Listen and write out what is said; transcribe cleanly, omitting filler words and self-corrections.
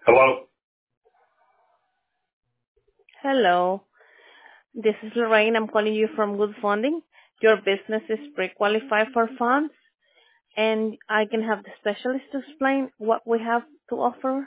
Hello? Hello, this is Lorraine. I'm calling you from Good Funding. Your business is pre-qualified for funds, and I can have the specialist to explain what we have to offer.